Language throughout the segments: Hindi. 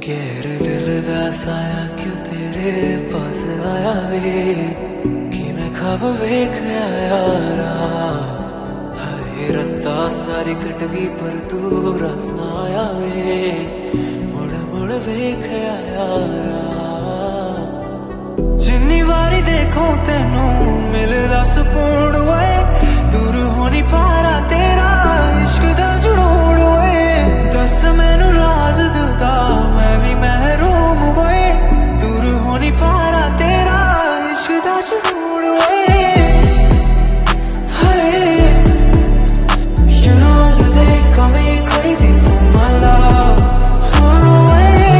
गैर दिल दा साया क्यों तेरे पास आया वे कि मैं खब वेख यारा हाय रत्ता सारी कट गई पर तू रस ना आया वे मुड़ मुड़ वेख यारा जिन्नी वारी देखो तेनू मिलदा सुकून वे दूर हो नहीं पा रहा तेरा इश्क दा जुनून वे दस मैनू राज दिल दा मैं भी महरूम वे दूर हो नहीं पा रहा तेरा इश्क दा जुनून वे You know that they call me crazy for my love. Oh,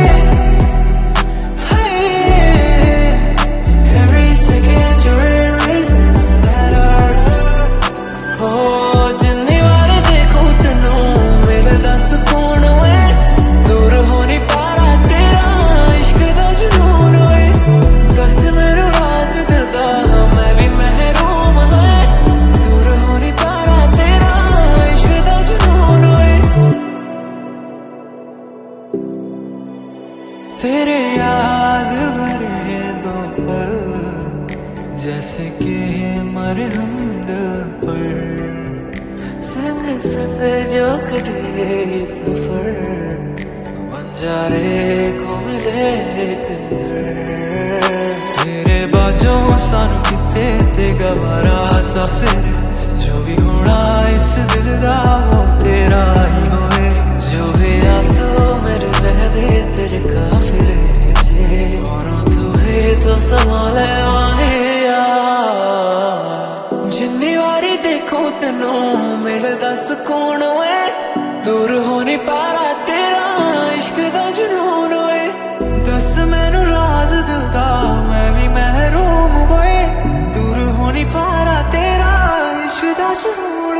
every second you're erasing that hurt. Oh, जिन्नी बार देखूं तेनू मिलदा सुकून वे दूर हो नहीं पा रहा तेरा इश्क दा जुनून वे बस मेरे राज दिल दा मैं भी महरूम है दूर हो नहीं पा रहा तेरा इश्क दा जुनून वे तेरे याद भरे दो पल जैसे कि मरे हम दिल पर संग संग जो कटे सफर बंजारे को मिले एक घर तेरे बाजों सानू किते ते गवारा सफर जो भी होना इस दिल दा वो तेरा ही होए जो भी आंसू मेरे लह दे तेरे काफिरे जे औरों तू है तो संभाले माहिया जिन्नी वारी देखो तेनू मिलदा सुकून वे दूर हो नहीं पा रहा तेरा इश्क दा जुनून वे दस मैनू राज दिल दा मैं भी महरूम वे दूर हो नहीं पा रहा तेरा इश्क दा जुनून